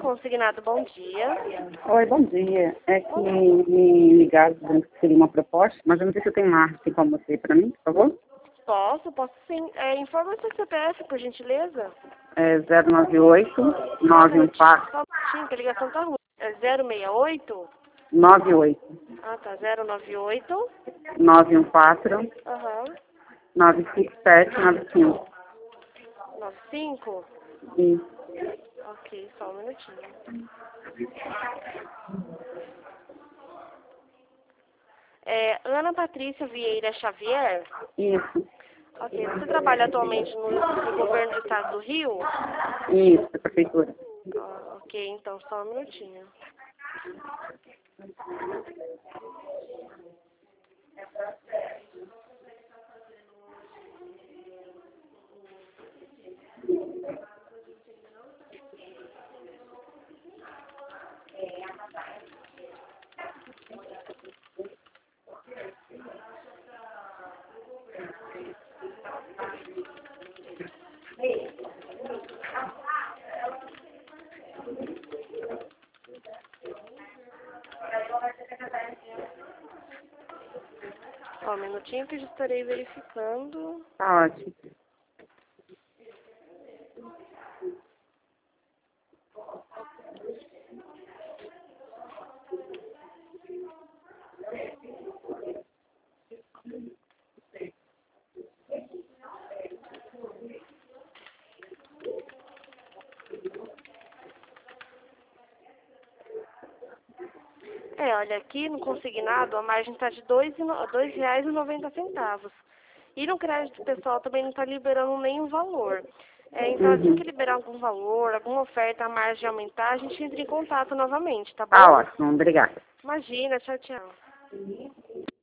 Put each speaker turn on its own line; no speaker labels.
consignado, bom dia.
Oi, bom dia. É que me ligaram dizendo que seria uma proposta, mas eu não sei se eu tenho marketing com você para mim, por favor.
Posso sim. Informa seu CPF, por gentileza.
É 098 914
Só um minutinho, que a ligação tá ruim. É 068?
98
Ah, tá. 098.
914
Aham.
95795.
95?
Isso.
Ok, só um minutinho. Ana Patrícia Vieira Xavier?
Isso.
Ok, você trabalha atualmente no governo do estado do Rio?
Isso, da prefeitura.
Ok, então só um minutinho. Só um minutinho que eu já estarei verificando.
Tá ótimo.
Olha, aqui no consignado a margem está de R$ 2,90. E no crédito pessoal também não está liberando nenhum valor. Então, assim que liberar algum valor, alguma oferta, a margem aumentar, a gente entra em contato novamente, tá
Tá
bom?
ótimo, obrigada.
Imagina, tchau, tchau.